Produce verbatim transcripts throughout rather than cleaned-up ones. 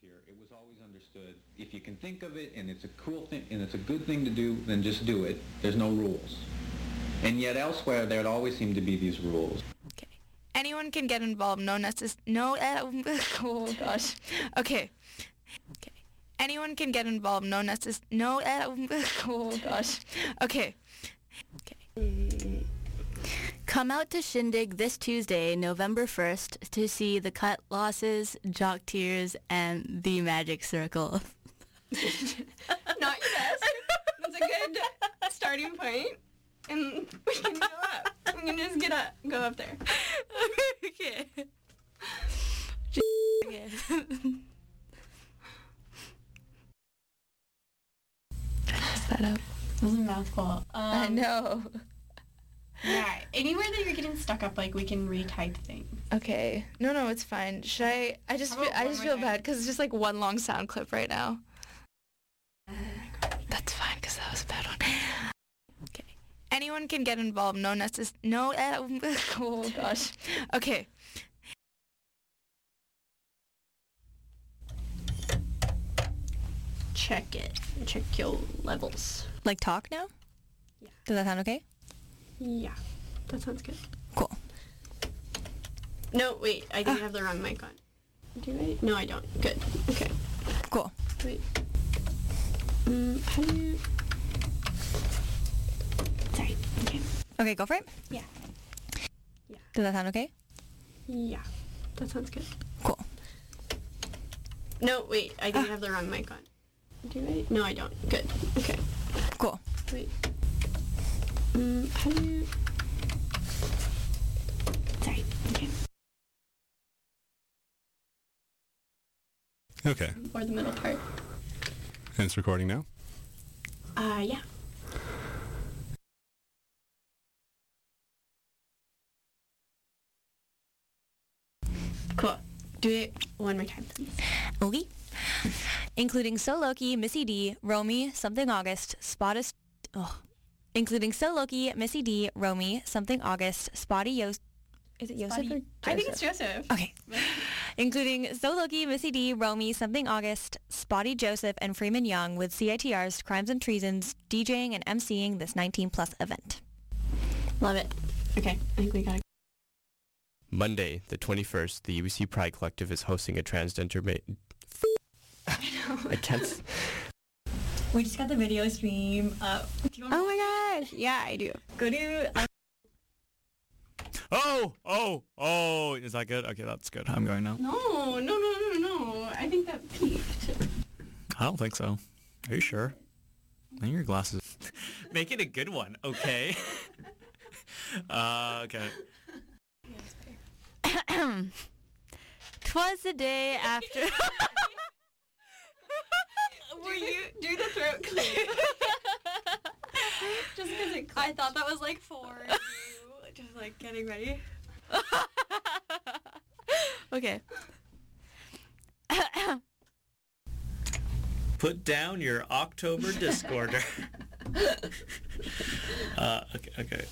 here. It was always understood, if you can think of it and it's a cool thing and it's a good thing to do, then just do it. There's no rules. And yet elsewhere, there'd always seem to be these rules. Okay. Anyone can get involved. No necess- No, uh, oh gosh. Okay. Okay. Anyone can get involved. No necess- No, uh, oh gosh. Okay. Okay. Come out to Shindig this Tuesday, November first, to see the Cut Losses, Jock Tears, and The Magic Circle. Not your best. That's a good starting point. And we can go up. We can just get up, go up there. Okay. Okay. Set up. That was a mouthful. Um, I know. Yeah, anywhere that you're getting stuck up, like, we can retype things. Okay. No, no, it's fine. Should I? I just How feel, about I one just more feel time? bad because it's just like one long sound clip right now. That's fine because that was a bad one. Okay. Anyone can get involved. No necess- No, uh, oh gosh. Okay. Check it. Check your levels. Like talk now? Yeah. Does that sound okay? Yeah, that sounds good. Cool. No, wait, I think I have the wrong mic on. Do I? No, I don't. Good. Okay. Cool. Wait. Mm, how do you... Sorry. Okay. Okay, go for it. Yeah. Yeah. Does that sound okay? Yeah, that sounds good. Cool. No, wait, I think I have the wrong mic on. Do I? No, I don't. Good. Okay. Cool. Wait. Mm, how do you... Sorry. Okay. Okay. Or the middle part. And it's recording now? Uh, yeah. Cool. Do it one more time, please. Okay. Including So Loki, Missy D, Romy, Something August, Spottis... Oh. Including So Loki, Missy D, Romy, Something August, Spotty Yos... Is it Yosef or Joseph? I think it's Joseph. Okay. Including So Loki, Missy D, Romy, Something August, Spotty Joseph, and Freeman Young with C I T R's Crimes and Treasons, DJing and emceeing this nineteen plus event. Love it. Okay, I think we got it. Monday, the twenty-first, the U B C Pride Collective is hosting a transgender... Ma- I can't... s- We just got the video stream up. Do you want Oh my gosh. Yeah, I do. go to... Um, Oh! Oh! Oh! Is that good? Okay, that's good. I'm going now. No, no, no, no, no. I think that peaked. I don't think so. Are you sure? I think your glasses... Make it a good one, okay? uh, okay. Twas the day after... Were you... Do the throat clear. Just because it... I thought that was like for you. Just like getting ready. Okay. Put down your October Discorder. uh, okay, okay.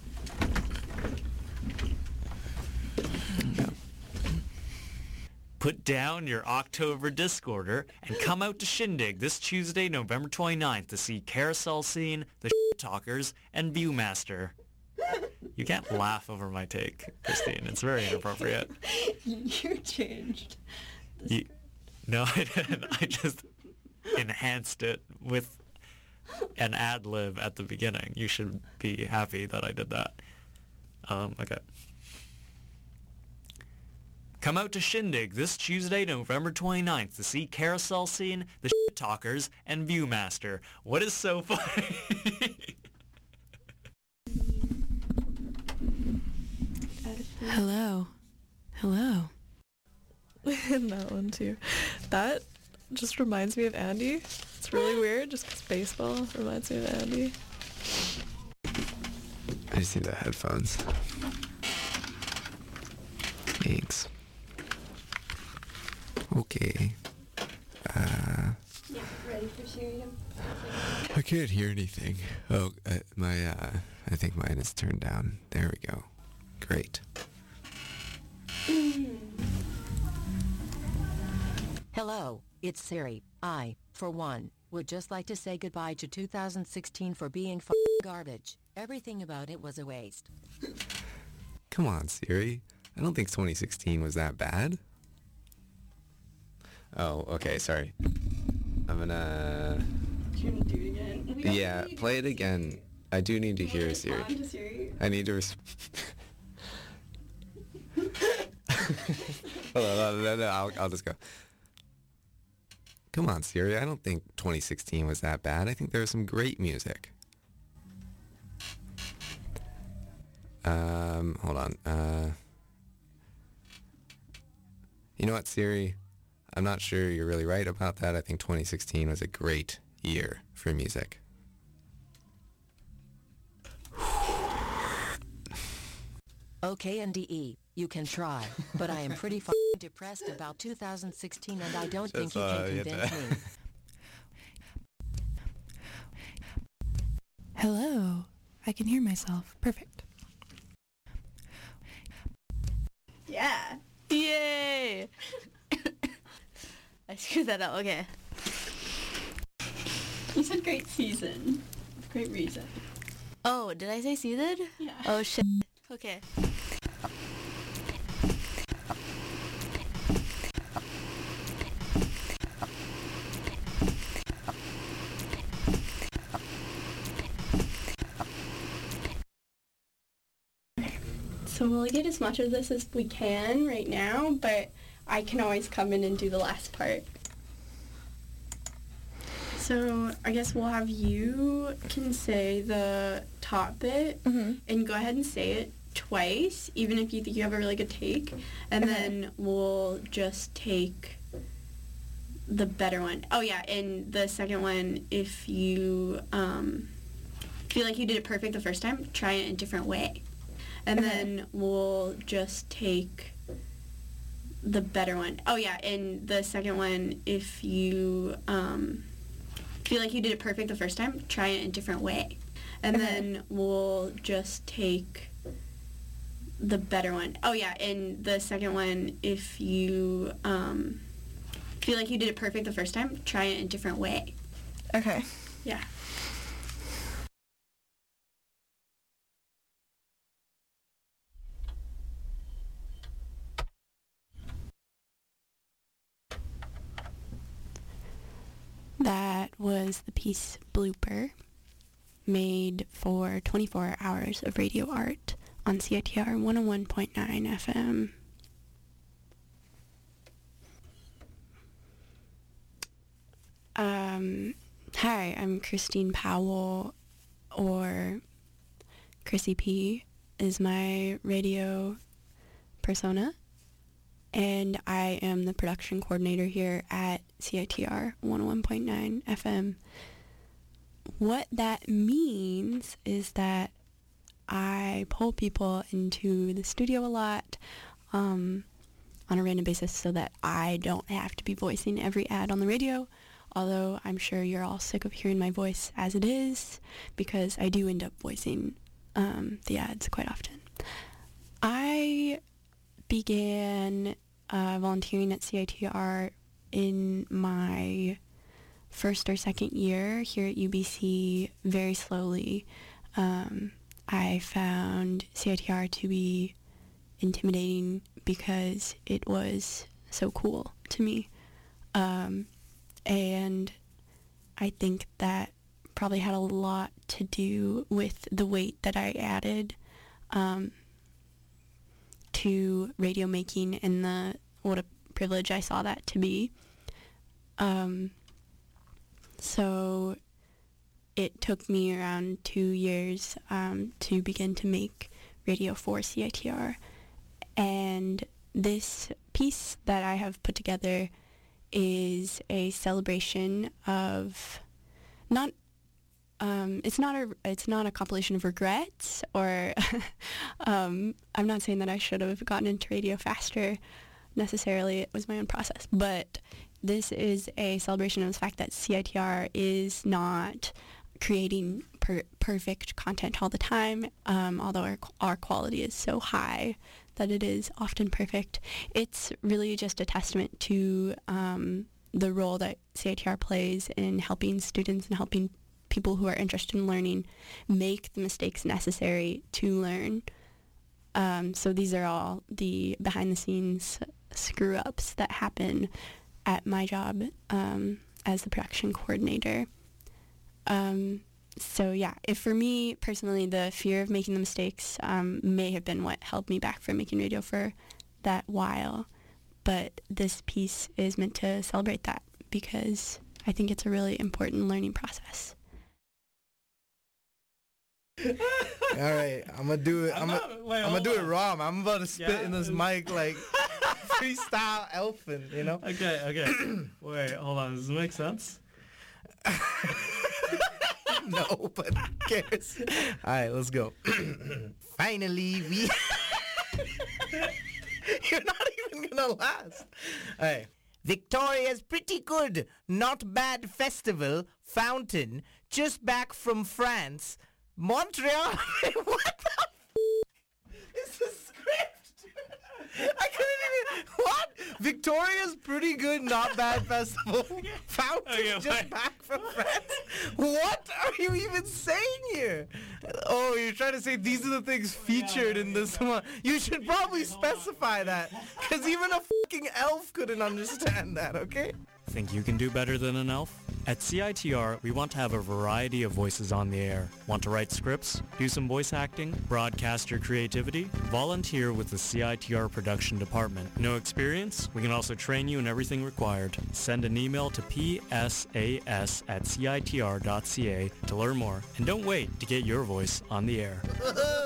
Put down your October Discorder and come out to Shindig this Tuesday, November twenty-ninth to see Carousel Scene, The Shit Talkers, and Viewmaster. You can't laugh over my take, Christine. It's very inappropriate. You changed. You, no, I didn't. I just enhanced it with an ad lib at the beginning. You should be happy that I did that. Um, okay. Come out to Shindig this Tuesday, November twenty-ninth to see Carousel Scene, The Shit Talkers, and Viewmaster. What is so funny? Hello. Hello. And that one too. That just reminds me of Andy. It's really weird just because baseball reminds me of Andy. I just need the headphones. Thanks. Okay. Uh, Yeah, ready for Syrian? I can't hear anything. Oh, uh, my, uh, I think mine is turned down. There we go. Great. Hello, it's Siri. I, for one, would just like to say goodbye to two thousand sixteen for being f***ing garbage. Everything about it was a waste. Come on, Siri. I don't think twenty sixteen was that bad. Oh, okay, sorry. I'm gonna... You're gonna do it again? We Yeah, need play it to again. I do need to Will hear you Siri. respond to Siri? I need to res- Hold on, no, no, no, I'll, I'll just go. Come on, Siri. I don't think twenty sixteen was that bad. I think there was some great music. Um, hold on. Uh, you know what, Siri? I'm not sure you're really right about that. I think twenty sixteen was a great year for music. Okay, N D E, you can try, but I am pretty f***ing depressed about two thousand sixteen and I don't think Just, you uh, can you convince have me. Hello. I can hear myself. Perfect. Yeah. Yay! I screwed that up. Okay. You said great season. Great reason. Oh, did I say season? Yeah. Oh, shit. Okay. So we'll get as much of this as we can right now, but I can always come in and do the last part. So I guess we'll have you can say the top bit Mm-hmm. and go ahead and say it twice, even if you think you have a really good take, and Okay. then we'll just take the better one. Oh yeah, and the second one, if you um, feel like you did it perfect the first time, try it in a different way. And Okay. then we'll just take the better one. Oh yeah, and the second one, if you um, feel like you did it perfect the first time, try it in a different way. And Okay. then we'll just take the better one. Oh yeah, and the second one, if you um, feel like you did it perfect the first time, try it in a different way. Okay. Yeah. That was the piece Blooper, made for twenty-four hours of radio art on C I T R one oh one point nine F M. Um, hi, I'm Christine Powell, or Chrissy P is my radio persona, and I am the production coordinator here at C I T R one oh one point nine F M. What that means is that I pull people into the studio a lot um, on a random basis so that I don't have to be voicing every ad on the radio, although I'm sure you're all sick of hearing my voice as it is, because I do end up voicing um, the ads quite often. I began uh, volunteering at C I T R in my first or second year here at U B C very slowly. Um, I found C I T R to be intimidating because it was so cool to me. Um, and I think that probably had a lot to do with the weight that I added um, to radio making and the what a privilege I saw that to be. Um, so it took me around two years um, to begin to make radio for C I T R. And this piece that I have put together is a celebration of not um, it's not a it's not a compilation of regrets, or um, I'm not saying that I should have gotten into radio faster necessarily. It was my own process, but this is a celebration of the fact that C I T R is not creating per- perfect content all the time, um, although our, our quality is so high that it is often perfect. It's really just a testament to um, the role that C I T R plays in helping students and helping people who are interested in learning make the mistakes necessary to learn. Um, so these are all the behind-the-scenes screw-ups that happen at my job um, as the production coordinator. Um, so yeah, if for me personally, the fear of making the mistakes um, may have been what held me back from making radio for that while. But this piece is meant to celebrate that because I think it's a really important learning process. All right, I'm gonna do it. I'm, I'm gonna, not- wait, I'm gonna hold do it on. raw. Man. I'm about to spit Yeah? in this mic like freestyle elfin, you know? Okay, okay. Wait, hold on. Does this make sense? No, but who cares? All right, let's go. Finally, we... You're not even gonna last. All right. Victoria's pretty good, not bad festival, fountain, just back from France, Montreal. What the f- is the script? I couldn't even... What? Victoria's pretty good, not bad festival, fountain, Okay, just wait. back from France. What are you even saying here? Oh, you're trying to say these are the things featured in this one. You should probably specify that, because even a fucking elf couldn't understand that, okay? Think you can do better than an elf? At C I T R, we want to have a variety of voices on the air. Want to write scripts? Do some voice acting? Broadcast your creativity? Volunteer with the C I T R production department. No experience? We can also train you in everything required. Send an email to p s a s at c i t r dot c a to learn more. And don't wait to get your voice on the air.